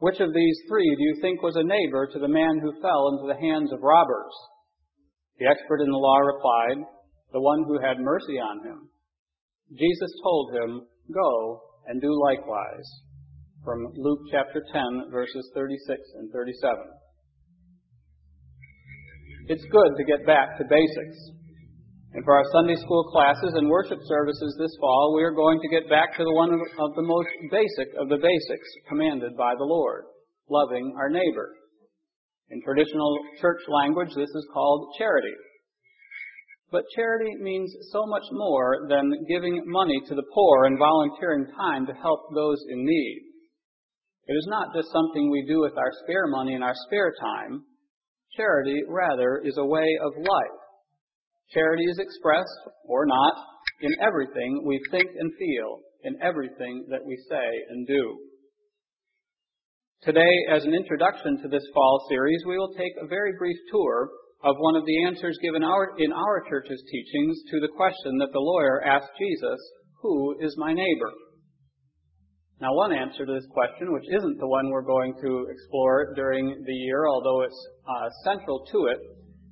Which of these three do you think was a neighbor to the man who fell into the hands of robbers? The expert in the law replied, the one who had mercy on him. Jesus told him, go and do likewise. From Luke chapter 10, verses 36 and 37. It's good to get back to basics. And for our Sunday school classes and worship services this fall, we are going to get back to the one of the most basic of the basics commanded by the Lord, loving our neighbor. In traditional church language, this is called charity. But charity means so much more than giving money to the poor and volunteering time to help those in need. It is not just something we do with our spare money and our spare time. Charity, rather, is a way of life. Charity is expressed, or not, in everything we think and feel, in everything that we say and do. Today, as an introduction to this fall series, we will take a very brief tour of one of the answers given in our church's teachings to the question that the lawyer asked Jesus, who is my neighbor? Now, one answer to this question, which isn't the one we're going to explore during the year, although it's central to it,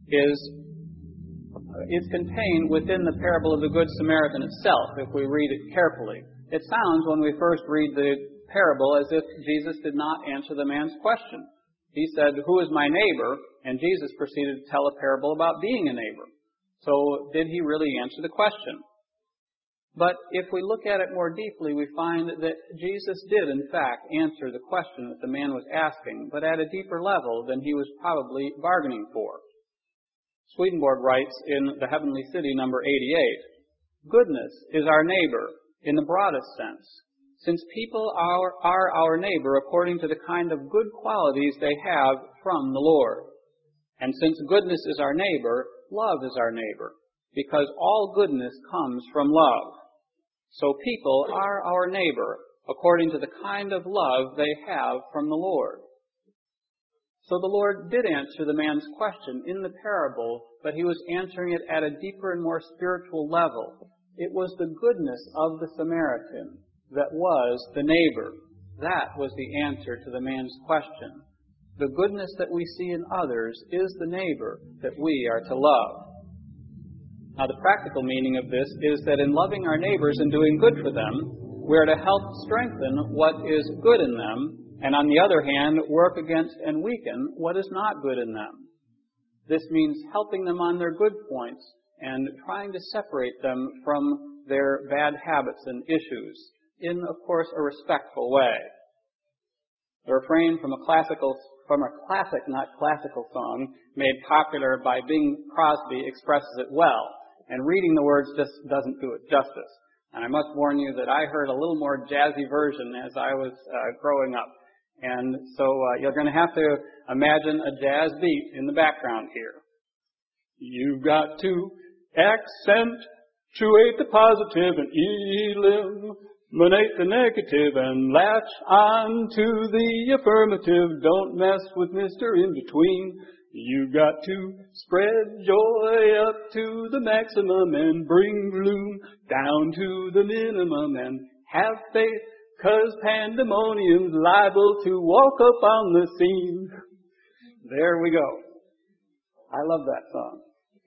is contained within the parable of the Good Samaritan itself, if we read it carefully. It sounds, when we first read the parable, as if Jesus did not answer the man's question. He said, who is my neighbor? And Jesus proceeded to tell a parable about being a neighbor. So, did he really answer the question? But if we look at it more deeply, we find that Jesus did, in fact, answer the question that the man was asking, but at a deeper level than he was probably bargaining for. Swedenborg writes in The Heavenly City, number 88, goodness is our neighbor in the broadest sense, since people are our neighbor according to the kind of good qualities they have from the Lord. And since goodness is our neighbor, love is our neighbor, because all goodness comes from love. So people are our neighbor according to the kind of love they have from the Lord. So the Lord did answer the man's question in the parable, but he was answering it at a deeper and more spiritual level. It was the goodness of the Samaritan that was the neighbor. That was the answer to the man's question. The goodness that we see in others is the neighbor that we are to love. Now, the practical meaning of this is that in loving our neighbors and doing good for them, we are to help strengthen what is good in them, and on the other hand, work against and weaken what is not good in them. This means helping them on their good points and trying to separate them from their bad habits and issues in, of course, a respectful way. The refrain from a classic, not classical song made popular by Bing Crosby expresses it well, and reading the words just doesn't do it justice. And I must warn you that I heard a little more jazzy version as I was growing up. And so you're going to have to imagine a jazz beat in the background here. You've got to accentuate the positive and eliminate the negative and latch on to the affirmative. Don't mess with Mr. In-Between. You've got to spread joy up to the maximum and bring gloom down to the minimum and have faith, 'cause pandemonium's liable to walk up on the scene. There we go. I love that song.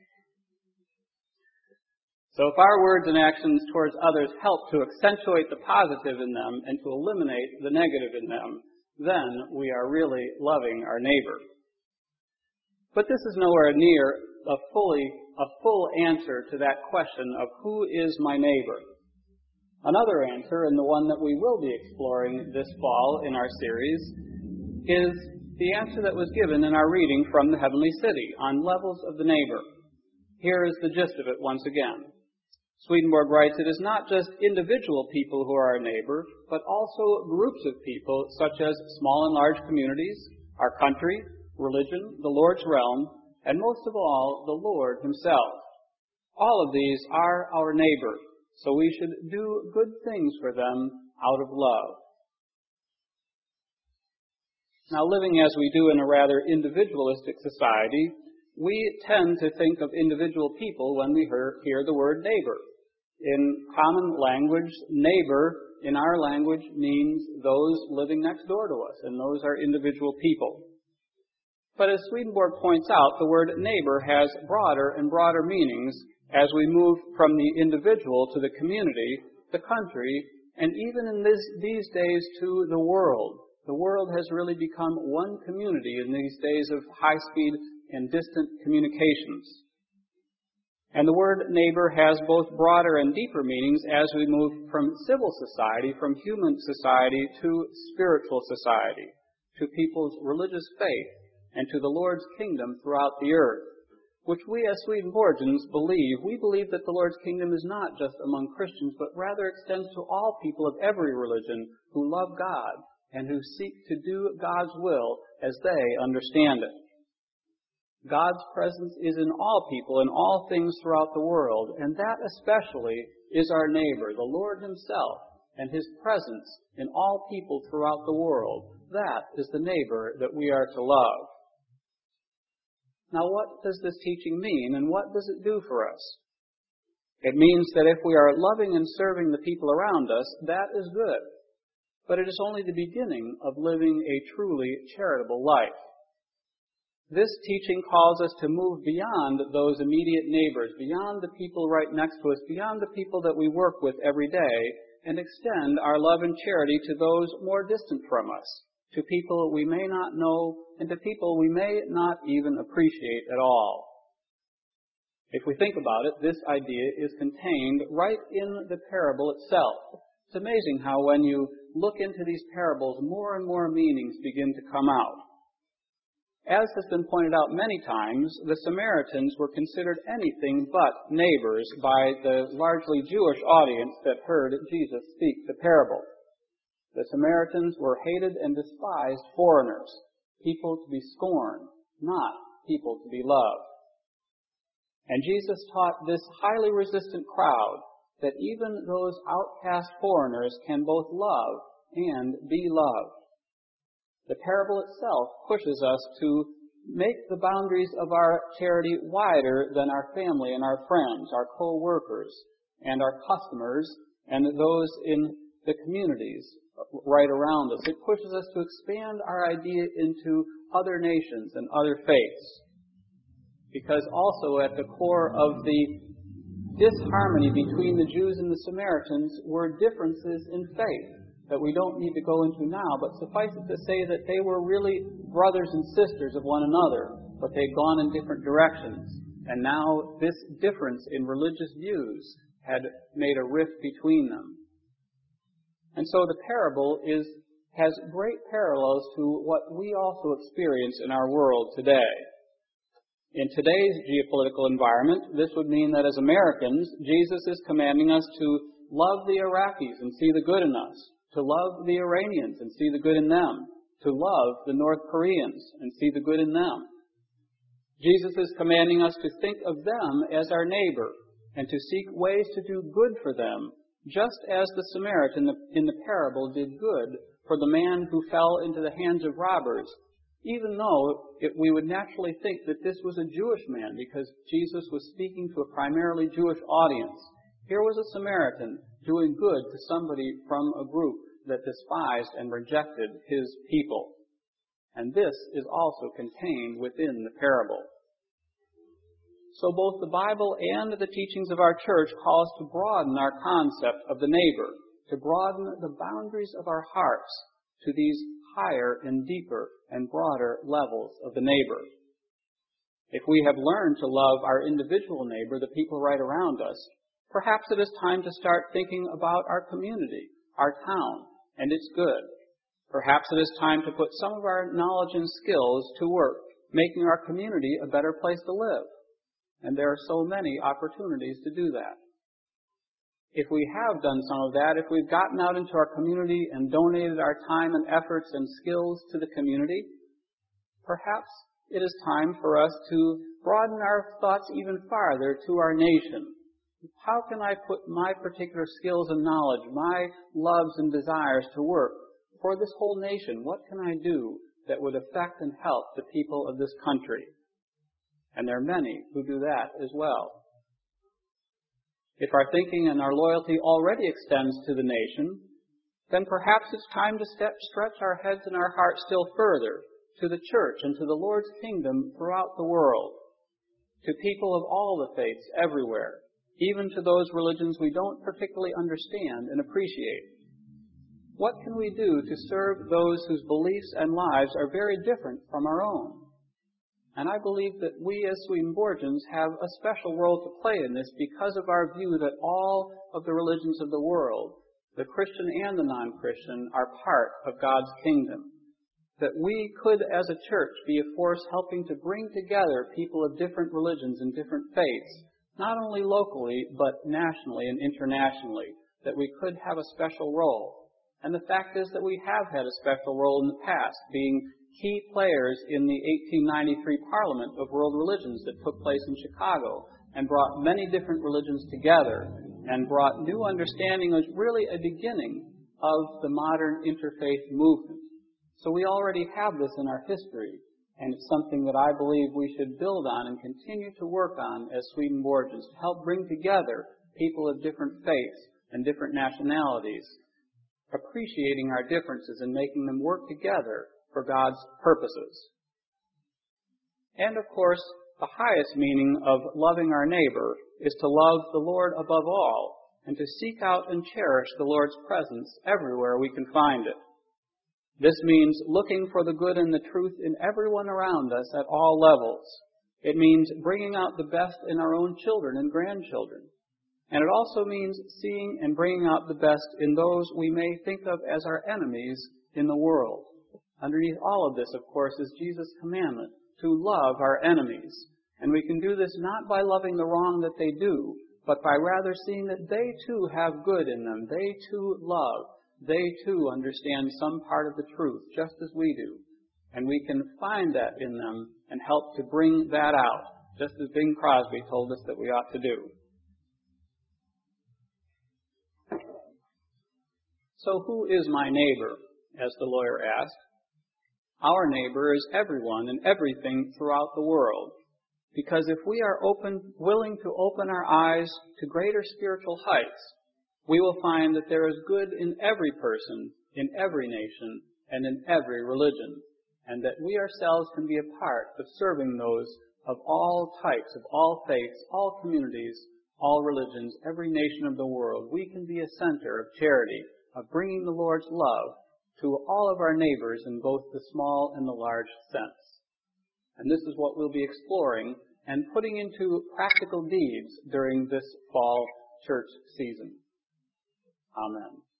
So if our words and actions towards others help to accentuate the positive in them and to eliminate the negative in them, then we are really loving our neighbor. But this is nowhere near a full answer to that question of who is my neighbor. Another answer, and the one that we will be exploring this fall in our series, is the answer that was given in our reading from the Heavenly City on levels of the neighbor. Here is the gist of it once again. Swedenborg writes, it is not just individual people who are our neighbor, but also groups of people such as small and large communities, our country, religion, the Lord's realm, and most of all, the Lord Himself. All of these are our neighbor, so we should do good things for them out of love. Now, living as we do in a rather individualistic society, we tend to think of individual people when we hear the word neighbor. In common language, neighbor in our language means those living next door to us, and those are individual people. But as Swedenborg points out, the word neighbor has broader and broader meanings as we move from the individual to the community, the country, and even in these days to the world. The world has really become one community in these days of high-speed and distant communications. And the word neighbor has both broader and deeper meanings as we move from civil society, from human society, to spiritual society, to people's religious faith, and to the Lord's kingdom throughout the earth, which we as Swedenborgians believe. We believe that the Lord's kingdom is not just among Christians, but rather extends to all people of every religion who love God and who seek to do God's will as they understand it. God's presence is in all people and all things throughout the world, and that especially is our neighbor, the Lord Himself, and His presence in all people throughout the world. That is the neighbor that we are to love. Now, what does this teaching mean, and what does it do for us? It means that if we are loving and serving the people around us, that is good. But it is only the beginning of living a truly charitable life. This teaching calls us to move beyond those immediate neighbors, beyond the people right next to us, beyond the people that we work with every day, and extend our love and charity to those more distant from us, to people we may not know, and to people we may not even appreciate at all. If we think about it, this idea is contained right in the parable itself. It's amazing how when you look into these parables, more and more meanings begin to come out. As has been pointed out many times, the Samaritans were considered anything but neighbors by the largely Jewish audience that heard Jesus speak the parable. The Samaritans were hated and despised foreigners, people to be scorned, not people to be loved. And Jesus taught this highly resistant crowd that even those outcast foreigners can both love and be loved. The parable itself pushes us to make the boundaries of our charity wider than our family and our friends, our co-workers, and our customers, and those in the communities right around us. It pushes us to expand our idea into other nations and other faiths. Because also at the core of the disharmony between the Jews and the Samaritans were differences in faith that we don't need to go into now, but suffice it to say that they were really brothers and sisters of one another, but they'd gone in different directions. And now this difference in religious views had made a rift between them. And so the parable has great parallels to what we also experience in our world today. In today's geopolitical environment, this would mean that as Americans, Jesus is commanding us to love the Iraqis and see the good in us, to love the Iranians and see the good in them, to love the North Koreans and see the good in them. Jesus is commanding us to think of them as our neighbor and to seek ways to do good for them, just as the Samaritan in the parable did good for the man who fell into the hands of robbers, even though we would naturally think that this was a Jewish man because Jesus was speaking to a primarily Jewish audience. Here was a Samaritan doing good to somebody from a group that despised and rejected his people. And this is also contained within the parable. So both the Bible and the teachings of our church call us to broaden our concept of the neighbor, to broaden the boundaries of our hearts to these higher and deeper and broader levels of the neighbor. If we have learned to love our individual neighbor, the people right around us, perhaps it is time to start thinking about our community, our town, and its good. Perhaps it is time to put some of our knowledge and skills to work, making our community a better place to live. And there are so many opportunities to do that. If we have done some of that, if we've gotten out into our community and donated our time and efforts and skills to the community, perhaps it is time for us to broaden our thoughts even farther to our nation. How can I put my particular skills and knowledge, my loves and desires to work for this whole nation? What can I do that would affect and help the people of this country? And there are many who do that as well. If our thinking and our loyalty already extends to the nation, then perhaps it's time to stretch our heads and our hearts still further to the church and to the Lord's kingdom throughout the world, to people of all the faiths everywhere, even to those religions we don't particularly understand and appreciate. What can we do to serve those whose beliefs and lives are very different from our own? And I believe that we as Swedenborgians have a special role to play in this because of our view that all of the religions of the world, the Christian and the non-Christian, are part of God's kingdom. That we could, as a church, be a force helping to bring together people of different religions and different faiths, not only locally, but nationally and internationally, that we could have a special role. And the fact is that we have had a special role in the past, being key players in the 1893 Parliament of World Religions that took place in Chicago and brought many different religions together and brought new understanding. It was really a beginning of the modern interfaith movement. So we already have this in our history, and it's something that I believe we should build on and continue to work on as Swedenborgians to help bring together people of different faiths and different nationalities, appreciating our differences and making them work together for God's purposes. And of course, the highest meaning of loving our neighbor is to love the Lord above all and to seek out and cherish the Lord's presence everywhere we can find it. This means looking for the good and the truth in everyone around us at all levels. It means bringing out the best in our own children and grandchildren. And it also means seeing and bringing out the best in those we may think of as our enemies in the world. Underneath all of this, of course, is Jesus' commandment to love our enemies. And we can do this not by loving the wrong that they do, but by rather seeing that they too have good in them. They too love. They too understand some part of the truth, just as we do. And we can find that in them and help to bring that out, just as Bing Crosby told us that we ought to do. So who is my neighbor, as the lawyer asked? Our neighbor is everyone and everything throughout the world. Because if we are willing to open our eyes to greater spiritual heights, we will find that there is good in every person, in every nation, and in every religion, and that we ourselves can be a part of serving those of all types, of all faiths, all communities, all religions, every nation of the world. We can be a center of charity, of bringing the Lord's love to all of our neighbors in both the small and the large sense. And this is what we'll be exploring and putting into practical deeds during this fall church season. Amen.